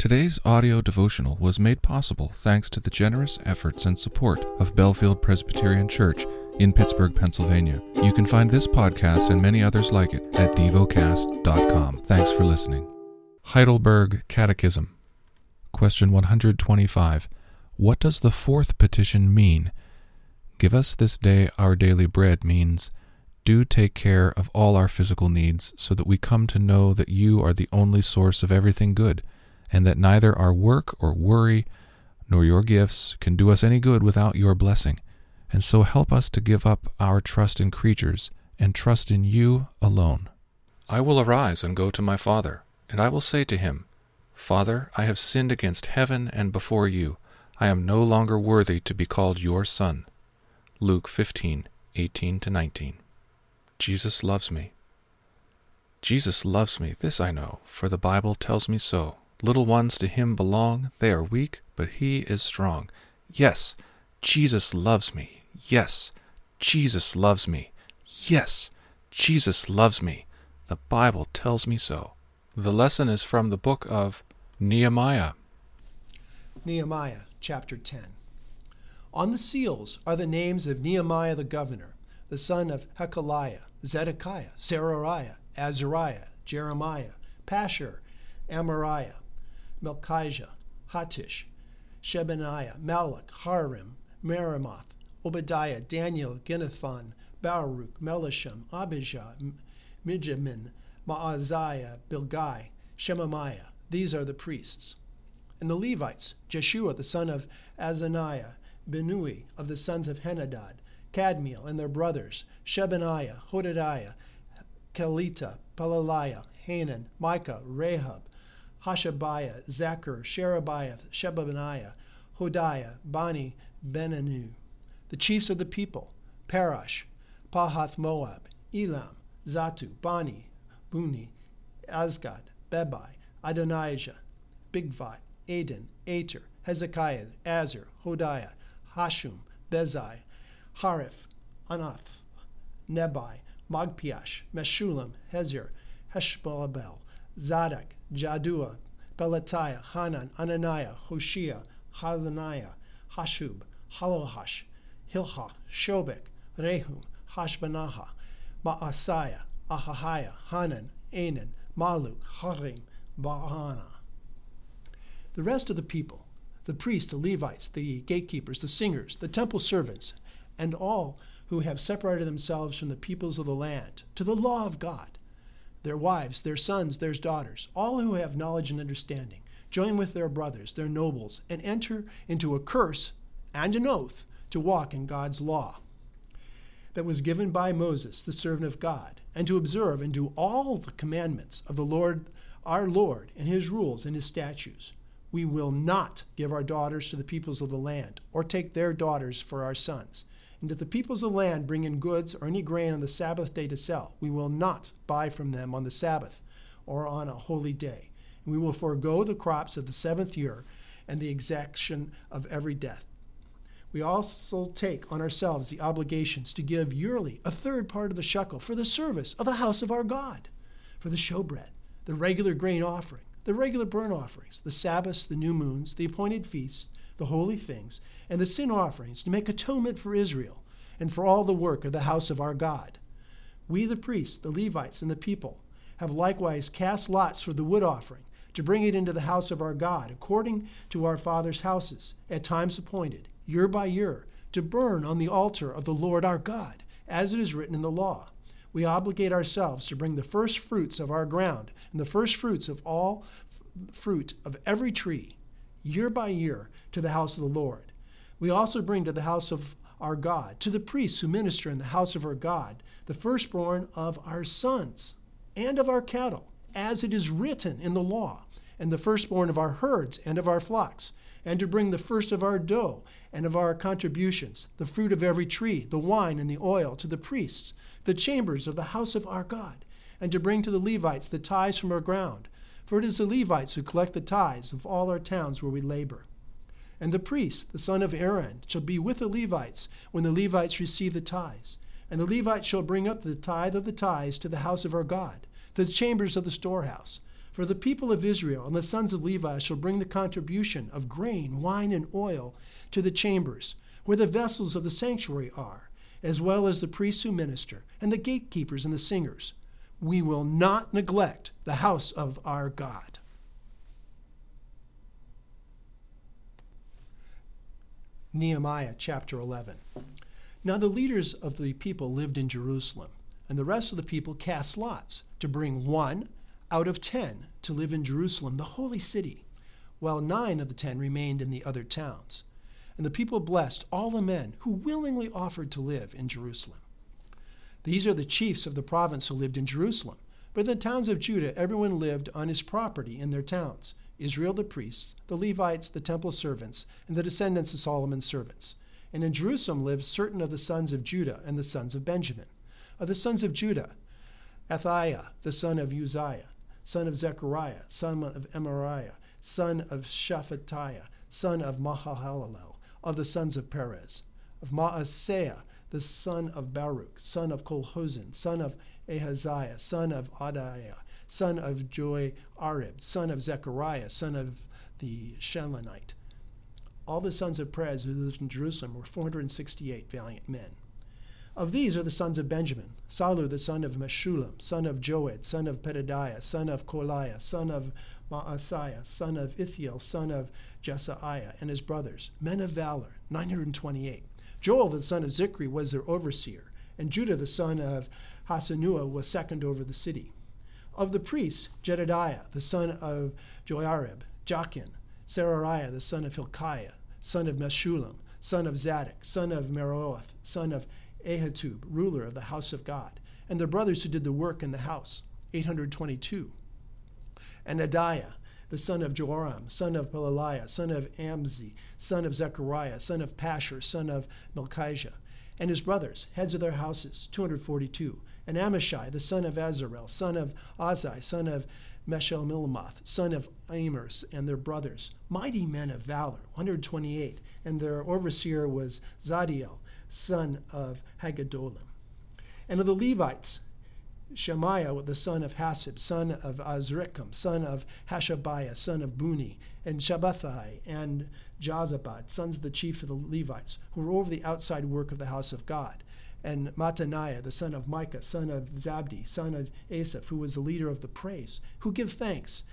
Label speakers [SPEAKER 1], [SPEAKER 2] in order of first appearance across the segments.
[SPEAKER 1] Today's audio devotional was made possible thanks to the generous efforts and support of Bellefield Presbyterian Church in Pittsburgh, Pennsylvania. You can find this podcast and many others like it at devocast.com. Thanks for listening. Heidelberg Catechism. Question 125. What does the fourth petition mean? Give us this day our daily bread means, do take care of all our physical needs so that we come to know that you are the only source of everything good, and that neither our work or worry nor your gifts can do us any good without your blessing, and so help us to give up our trust in creatures and trust in you alone. I will arise and go to my father, and I will say to him, Father, I have sinned against heaven and before you. I am no longer worthy to be called your son. Luke 15:18-19. Jesus loves me. Jesus loves me, this I know, for the Bible tells me so. Little ones to him belong, they are weak, but he is strong. Yes, Jesus loves me. Yes, Jesus loves me. Yes, Jesus loves me. The Bible tells me so. The lesson is from the book of Nehemiah.
[SPEAKER 2] Nehemiah, chapter 10. On the seals are the names of Nehemiah the governor, the son of Hekeliah, Zedekiah, Seraiah, Azariah, Jeremiah, Pashur, Amariah, Melchijah, Hattish, Shebaniah, Malach, Harim, Meremoth, Obadiah, Daniel, Ginnathan, Baruch, Melisham, Abijah, Mijamin, Maaziah, Bilgai, Shemaiah. These are the priests. And the Levites, Jeshua the son of Azaniah, Benui of the sons of Henadad, Kadmiel and their brothers, Shebaniah, Hodadiah, Kelita, Pelaliah, Hanan, Micah, Rahab, Hashabiah, Zachar, Sherebiah, Shebaniah, Hodiah, Bani, Benanu. The chiefs of the people, Parash, Pahath Moab, Elam, Zatu, Bani, Buni, Azgad, Bebai, Adonijah, Bigvai, Aden, Ater, Hezekiah, Azar, Hodiah, Hashum, Bezai, Harif, Anath, Nebai, Magpiash, Meshulam, Hezer, Heshbalabel, Zadok, Jaddua, Pelatiah, Hanan, Ananiah, Hoshea, Hananiah, Hashub, Halohash, Hilchah, Shobek, Rehum, Hashbanaha, Maasaiah, Ahahiah, Hanan, Anan, Maluk, Harim, Baana. The rest of the people, the priests, the Levites, the gatekeepers, the singers, the temple servants, and all who have separated themselves from the peoples of the land to the law of God, their wives, their sons, their daughters, all who have knowledge and understanding, join with their brothers, their nobles, and enter into a curse and an oath to walk in God's law that was given by Moses, the servant of God, and to observe and do all the commandments of the Lord, our Lord, and his rules and his statutes. We will not give our daughters to the peoples of the land, or take their daughters for our sons. And if the peoples of the land bring in goods or any grain on the Sabbath day to sell, we will not buy from them on the Sabbath or on a holy day. And we will forego the crops of the seventh year and the exaction of every death. We also take on ourselves the obligations to give yearly a third part of the shekel for the service of the house of our God, for the showbread, the regular grain offering, the regular burnt offerings, the Sabbaths, the new moons, the appointed feasts, the holy things, and the sin offerings to make atonement for Israel and for all the work of the house of our God. We, the priests, the Levites, and the people, have likewise cast lots for the wood offering to bring it into the house of our God, according to our fathers' houses, at times appointed, year by year, to burn on the altar of the Lord our God, as it is written in the law. We obligate ourselves to bring the first fruits of our ground and the first fruits of all fruit of every tree, year by year, to the house of the Lord. We also bring to the house of our God, to the priests who minister in the house of our God, the firstborn of our sons and of our cattle, as it is written in the law, and the firstborn of our herds and of our flocks, and to bring the first of our dough and of our contributions, the fruit of every tree, the wine and the oil, to the priests, the chambers of the house of our God, and to bring to the Levites the tithes from our ground. For it is the Levites who collect the tithes of all our towns where we labor. And the priest, the son of Aaron, shall be with the Levites when the Levites receive the tithes. And the Levites shall bring up the tithe of the tithes to the house of our God, to the chambers of the storehouse. For the people of Israel and the sons of Levi shall bring the contribution of grain, wine, and oil to the chambers, where the vessels of the sanctuary are, as well as the priests who minister, and the gatekeepers and the singers. We will not neglect the house of our God. Nehemiah chapter 11. Now the leaders of the people lived in Jerusalem, and the rest of the people cast lots to bring 1 out of 10 to live in Jerusalem, the holy city, while 9 of the 10 remained in the other towns. And the people blessed all the men who willingly offered to live in Jerusalem. These are the chiefs of the province who lived in Jerusalem. But in the towns of Judah, everyone lived on his property in their towns: Israel the priests, the Levites, the temple servants, and the descendants of Solomon's servants. And in Jerusalem lived certain of the sons of Judah and the sons of Benjamin. Of the sons of Judah, Athaiah, the son of Uzziah, son of Zechariah, son of Amariah, son of Shephatiah, son of Mahalalel, of the sons of Perez. Of Maaseiah, the son of Baruch, son of Kolhozin, son of Ahaziah, son of Adaiah, son of Joiarib, son of Zechariah, son of the Shelonite. All the sons of Perez who lived in Jerusalem were 468 valiant men. Of these are the sons of Benjamin: Salu, the son of Meshullam, son of Joed, son of Pedadiah, son of Koliah, son of Maaseiah, son of Ithiel, son of Jesaiah, and his brothers, men of valor, 928. Joel, the son of Zichri, was their overseer, and Judah, the son of Hasanua, was second over the city. Of the priests, Jedediah, the son of Joiarib, Jachin, Serariah, the son of Hilkiah, son of Meshullam, son of Zadok, son of Meroth, son of Ahitub, ruler of the house of God, and their brothers who did the work in the house, 822. And Adiah, the son of Joram, son of Pelaliah, son of Amzi, son of Zechariah, son of Pashur, son of Melchijah, and his brothers, heads of their houses, 242. And Amashai, the son of Azarel, son of Azai, son of Meshelmilamoth, son of Amers, and their brothers, mighty men of valor, 128. And their overseer was Zadiel, son of Haggedolim. And of the Levites, Shemaiah, the son of Hasib, son of Azrikam, son of Hashabiah, son of Buni, and Shabbathai, and Jozabad, sons of the chief of the Levites, who were over the outside work of the house of God. And Mattaniah, the son of Micah, son of Zabdi, son of Asaph, who was the leader of the praise, who give thanks.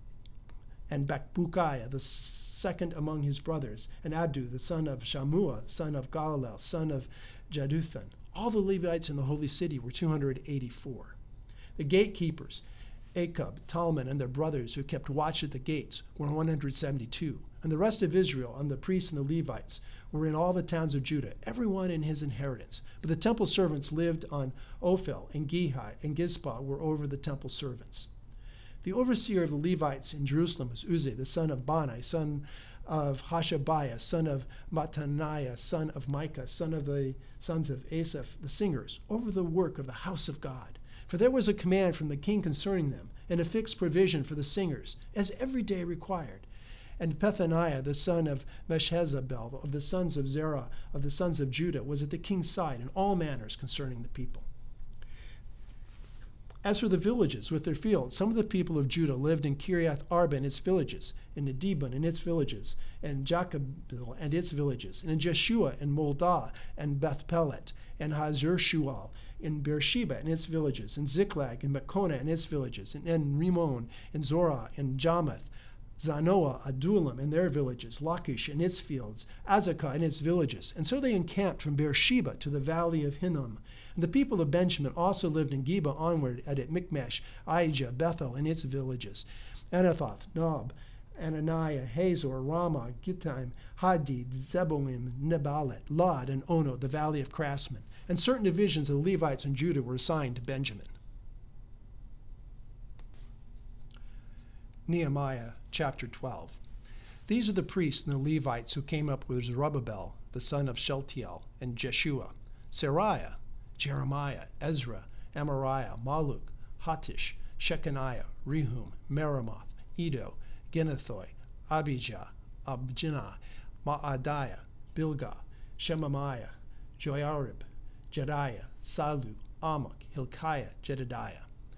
[SPEAKER 2] And Bakbukiah, the second among his brothers, and Abdu, the son of Shammua, son of Galalel, son of Jeduthun. All the Levites in the holy city were 284. The gatekeepers, Akub, Talmon, and their brothers who kept watch at the gates were 172. And the rest of Israel, and the priests and the Levites, were in all the towns of Judah, everyone in his inheritance. But the temple servants lived on Ophel, and Gehi, and Gizpah were over the temple servants. The overseer of the Levites in Jerusalem was Uzzi, the son of Bani, son of Hashabiah, son of Mattaniah, son of Micah, son of the sons of Asaph, the singers, over the work of the house of God. For there was a command from the king concerning them, and a fixed provision for the singers, as every day required. And Pethaniah, the son of Meshezabel, of the sons of Zerah, of the sons of Judah, was at the king's side in all matters concerning the people. As for the villages with their fields, some of the people of Judah lived in Kiriath Arba and its villages, in Dibon and its villages, and Jacobil and its villages, and in Jeshua and Moldah and Beth Pelet, and Hazar Shual, in Beersheba and its villages, and Ziklag and Mekona and its villages, and Rimmon and Zorah and Jarmuth, Zanoah, Adullam and their villages, Lachish and its fields, Azekah and its villages. And so they encamped from Beersheba to the valley of Hinnom. And the people of Benjamin also lived in Geba onward at Michmash, Aijah, Bethel and its villages, Anathoth, Nob, Ananiah, Hazor, Ramah, Gittaim, Hadid, Zeboim, Nebalet, Lod, and Ono, the valley of craftsmen. And certain divisions of the Levites in Judah were assigned to Benjamin. Nehemiah chapter 12. These are the priests and the Levites who came up with Zerubbabel, the son of Shealtiel, and Jeshua, Seraiah, Jeremiah, Ezra, Amariah, Maluk, Hattish, Shechaniah, Rehum, Meremoth, Edo, Ginnethoi, Abijah, Abjinah, Maadiah, Bilgah, Shemaiah, Joiarib, Jediah, Salu, Amok, Hilkiah, Jedediah.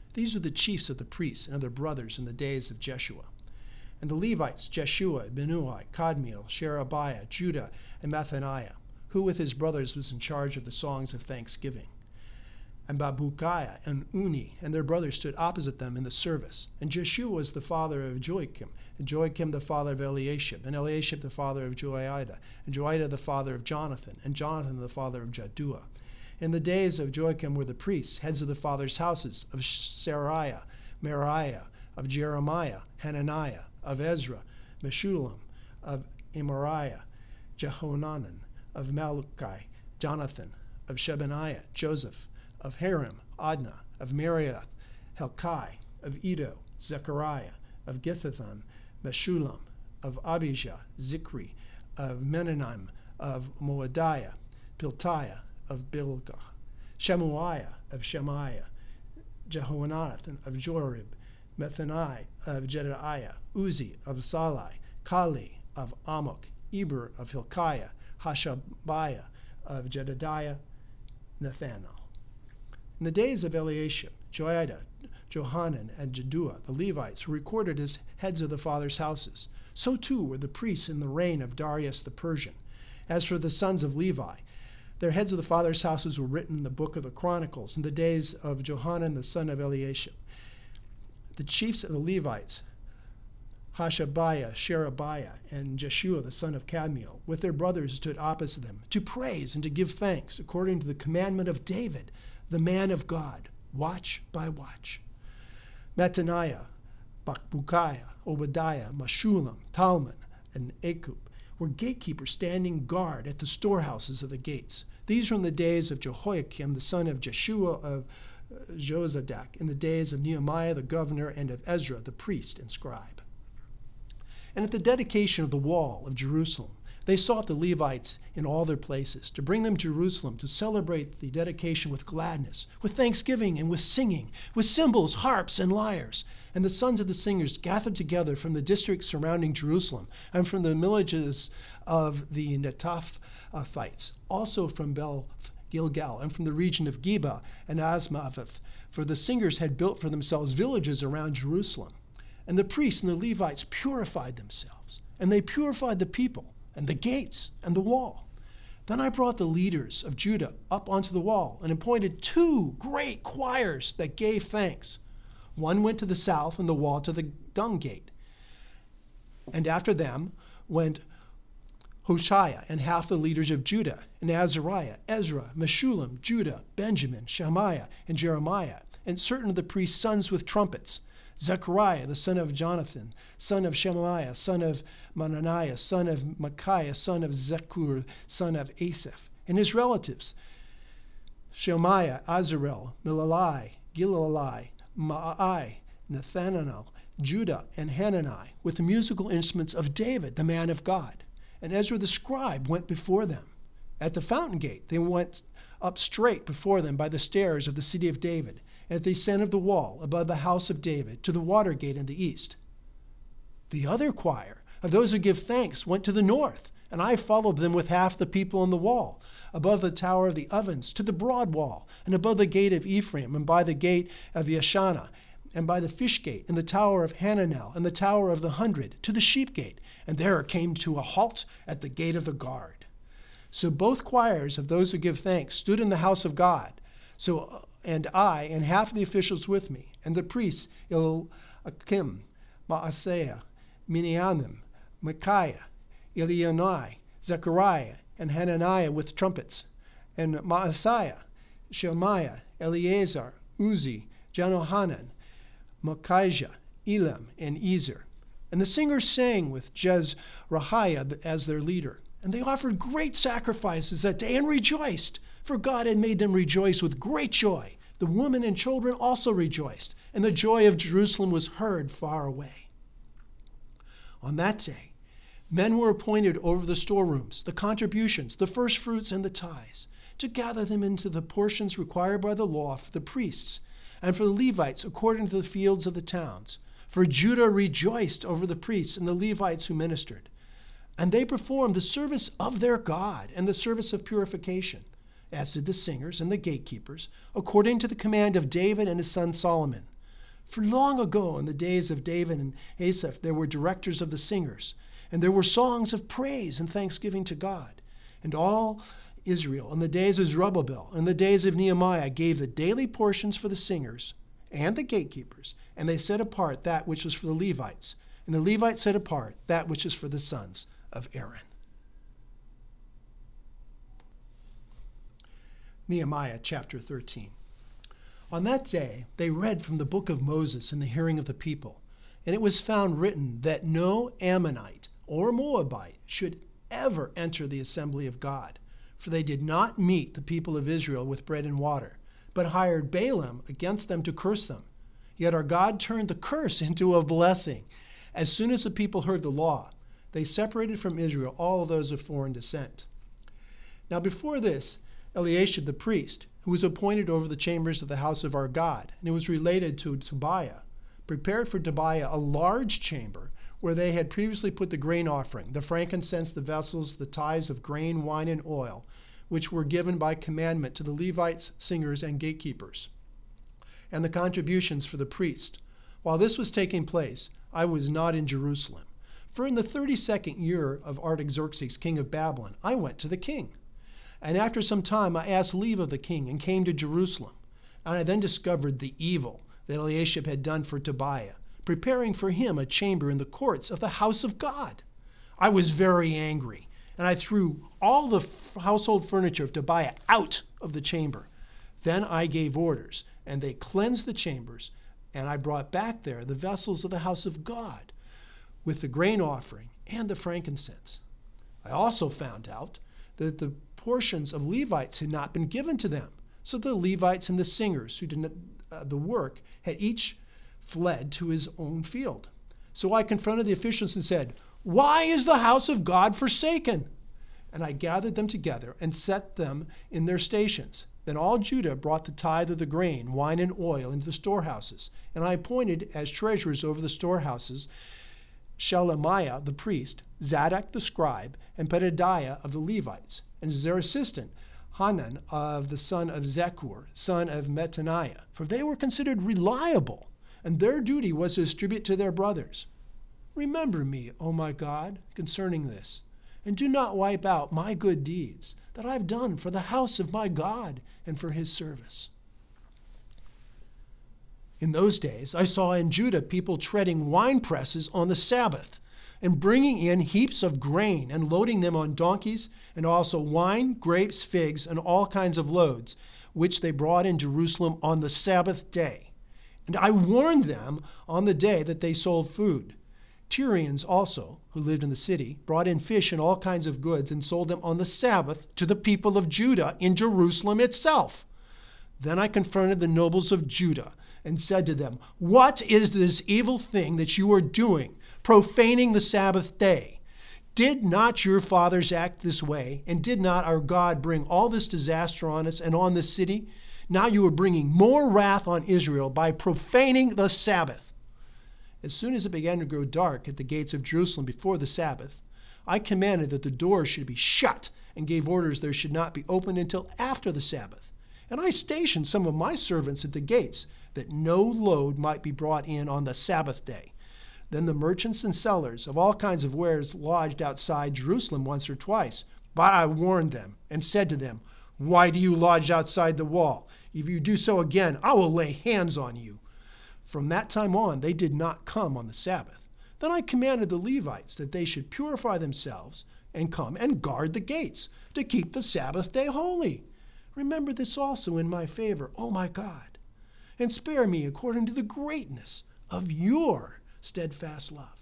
[SPEAKER 2] These were the chiefs of the priests and of their brothers in the days of Jeshua. And the Levites, Jeshua, Binnui, Kadmiel, Sherebiah, Judah, and Mathaniah, who with his brothers was in charge of the songs of thanksgiving. And Babukiah and Uni and their brothers stood opposite them in the service. And Jeshua was the father of Joachim, and Joachim the father of Eliashib, and Eliashib the father of Joiada, and Joiada the father of Jonathan, and Jonathan the father of Jaddua. In the days of Joachim were the priests, heads of the fathers' houses, of Seraiah, Meriah, of Jeremiah, Hananiah, of Ezra, Meshullam, of Amariah, Jehohanan, of Malachi, Jonathan, of Shebaniah, Joseph, of Harim, Adnah, of Meriath, Helkai, of Edo, Zechariah, of Githathan, Meshullam, of Abijah, Zikri, of Menanim, of Moadiah, Piltiah, of Bilgah, Shemuiah, of Shemaiah, Jehohanan, of Jorib, Methani, of Jedaiah, Uzi, of Salai, Kali, of Amok, Eber, of Hilkiah, Hashabiah, of Jedediah, Nathanael. In the days of Eliashib, Joiada, Johanan, and Jaddua, the Levites, were recorded as heads of the fathers' houses. So too were the priests in the reign of Darius the Persian. As for the sons of Levi, their heads of the fathers' houses were written in the book of the Chronicles in the days of Johanan the son of Eliashib. The chiefs of the Levites, Hashabiah, Sherebiah, and Jeshua the son of Kadmiel, with their brothers stood opposite them to praise and to give thanks according to the commandment of David, the man of God, watch by watch. Mattaniah, Bakbukiah, Obadiah, Meshullam, Talmon, and Akub were gatekeepers standing guard at the storehouses of the gates. These were in the days of Jehoiakim, the son of Jeshua of Jozadak, in the days of Nehemiah the governor and of Ezra the priest and scribe. And at the dedication of the wall of Jerusalem, they sought the Levites in all their places to bring them to Jerusalem to celebrate the dedication with gladness, with thanksgiving and with singing, with cymbals, harps, and lyres. And the sons of the singers gathered together from the districts surrounding Jerusalem and from the villages of the Netophathites, also from Bel Gilgal and from the region of Geba and Asmaveth, for the singers had built for themselves villages around Jerusalem. And the priests and the Levites purified themselves, and they purified the people and the gates and the wall. Then I brought the leaders of Judah up onto the wall and appointed 2 great choirs that gave thanks. One went to the south and the wall to the dung gate. And after them went Hoshea and half the leaders of Judah, and Azariah, Ezra, Meshullam, Judah, Benjamin, Shemaiah, and Jeremiah, and certain of the priests' sons with trumpets, Zechariah, the son of Jonathan, son of Shemaiah, son of Mananiah, son of Micaiah, son of Zechur, son of Asaph, and his relatives, Shemaiah, Azarel, Milalai, Gilalai, Ma'ai, Nathanael, Judah, and Hanani, with the musical instruments of David, the man of God. And Ezra the scribe went before them. At the fountain gate, they went up straight before them by the stairs of the city of David, and at the ascent of the wall above the house of David to the water gate in the east. The other choir of those who give thanks went to the north, and I followed them with half the people on the wall, above the tower of the ovens to the broad wall, and above the gate of Ephraim, and by the gate of Yeshana, and by the fish gate, and the tower of Hananel, and the tower of the 100, to the sheep gate, and there came to a halt at the gate of the guard. So both choirs of those who give thanks stood in the house of God. And I and half of the officials with me, and the priests Eliakim, Maaseiah, Miniamim, Micaiah, Elionai, Zechariah, and Hananiah with trumpets, and Maaseiah, Shemaiah, Eleazar, Uzi, Janohanan, Malchijah, Elam, and Ezer. And the singers sang with Jezrahiah as their leader. And they offered great sacrifices that day and rejoiced, for God had made them rejoice with great joy. The women and children also rejoiced, and the joy of Jerusalem was heard far away. On that day, men were appointed over the storerooms, the contributions, the first fruits, and the tithes, to gather them into the portions required by the law for the priests, and for the Levites according to the fields of the towns. For Judah rejoiced over the priests and the Levites who ministered. And they performed the service of their God and the service of purification, as did the singers and the gatekeepers, according to the command of David and his son Solomon. For long ago, in the days of David and Asaph, there were directors of the singers, and there were songs of praise and thanksgiving to God. And all Israel, in the days of Zerubbabel, in the days of Nehemiah, gave the daily portions for the singers and the gatekeepers, and they set apart that which was for the Levites, and the Levites set apart that which is for the sons of Aaron. Nehemiah chapter 13. On that day, they read from the book of Moses in the hearing of the people, and it was found written that no Ammonite or Moabite should ever enter the assembly of God, for they did not meet the people of Israel with bread and water, but hired Balaam against them to curse them. Yet our God turned the curse into a blessing. As soon as the people heard the law, they separated from Israel all of those of foreign descent. Now before this, Eliashib the priest, who was appointed over the chambers of the house of our God, and it was related to Tobiah, prepared for Tobiah a large chamber where they had previously put the grain offering, the frankincense, the vessels, the tithes of grain, wine, and oil, which were given by commandment to the Levites, singers, and gatekeepers, and the contributions for the priest. While this was taking place, I was not in Jerusalem. For in the 32nd year of Artaxerxes, king of Babylon, I went to the king. And after some time I asked leave of the king and came to Jerusalem. And I then discovered the evil that Eliashib had done for Tobiah, preparing for him a chamber in the courts of the house of God. I was very angry, and I threw all the household furniture of Tobiah out of the chamber. Then I gave orders, and they cleansed the chambers, and I brought back there the vessels of the house of God, with the grain offering and the frankincense. I also found out that the portions of Levites had not been given to them. So the Levites and the singers who did the work had each fled to his own field. So I confronted the officials and said, "Why is the house of God forsaken?" And I gathered them together and set them in their stations. Then all Judah brought the tithe of the grain, wine, and oil into the storehouses. And I appointed as treasurers over the storehouses Shelemiah the priest, Zadok the scribe, and Pedadiah of the Levites, and as their assistant, Hanan of the son of Zechur, son of Mattaniah, for they were considered reliable, and their duty was to distribute to their brothers. Remember me, O my God, concerning this, and do not wipe out my good deeds that I have done for the house of my God and for his service. In those days, I saw in Judah people treading wine presses on the Sabbath and bringing in heaps of grain and loading them on donkeys, and also wine, grapes, figs, and all kinds of loads, which they brought in Jerusalem on the Sabbath day. And I warned them on the day that they sold food. Tyrians also, who lived in the city, brought in fish and all kinds of goods and sold them on the Sabbath to the people of Judah in Jerusalem itself. Then I confronted the nobles of Judah and said to them, "What is this evil thing that you are doing, profaning the Sabbath day? Did not your fathers act this way, and did not our God bring all this disaster on us and on this city? Now you are bringing more wrath on Israel by profaning the Sabbath." As soon as it began to grow dark at the gates of Jerusalem before the Sabbath, I commanded that the doors should be shut and gave orders there should not be opened until after the Sabbath. And I stationed some of my servants at the gates, that no load might be brought in on the Sabbath day. Then the merchants and sellers of all kinds of wares lodged outside Jerusalem once or twice. But I warned them and said to them, "Why do you lodge outside the wall? If you do so again, I will lay hands on you." From that time on, they did not come on the Sabbath. Then I commanded the Levites that they should purify themselves and come and guard the gates to keep the Sabbath day holy. Remember this also in my favor, O my God, and spare me according to the greatness of your steadfast love.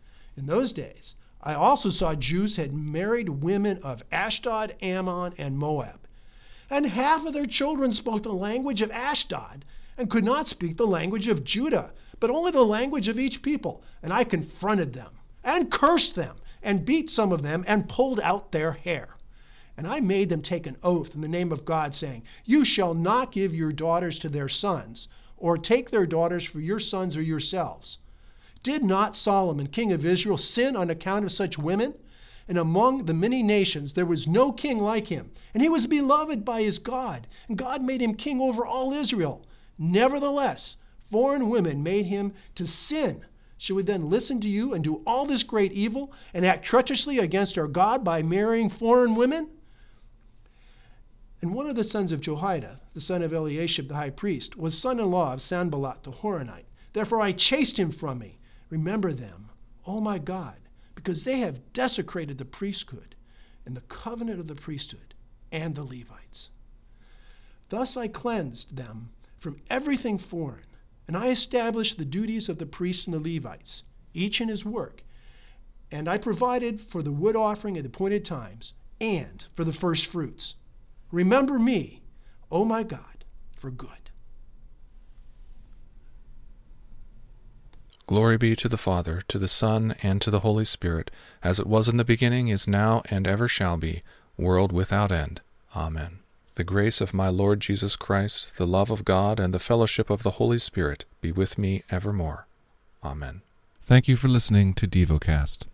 [SPEAKER 2] In those days, I also saw Jews had married women of Ashdod, Ammon, and Moab. And half of their children spoke the language of Ashdod and could not speak the language of Judah, but only the language of each people. And I confronted them and cursed them and beat some of them and pulled out their hair. And I made them take an oath in the name of God, saying, "You shall not give your daughters to their sons, or take their daughters for your sons or yourselves." Did not Solomon, king of Israel, sin on account of such women? And among the many nations there was no king like him, and he was beloved by his God, and God made him king over all Israel. Nevertheless, foreign women made him to sin, should we then listen to you and do all this great evil and act treacherously against our God by marrying foreign women? And one of the sons of Jehoiada, the son of Eliashib the high priest, was son-in-law of Sanballat the Horonite. Therefore I chased him from me. Remember them, O my God, because they have desecrated the priesthood and the covenant of the priesthood and the Levites. Thus I cleansed them from everything foreign, and I established the duties of the priests and the Levites, each in his work. And I provided for the wood offering at appointed times and for the first fruits. Remember me, O my God, for good.
[SPEAKER 1] Glory be to the Father, to the Son, and to the Holy Spirit, as it was in the beginning, is now, and ever shall be, world without end. Amen. The grace of my Lord Jesus Christ, the love of God, and the fellowship of the Holy Spirit be with me evermore. Amen. Thank you for listening to DevoCast.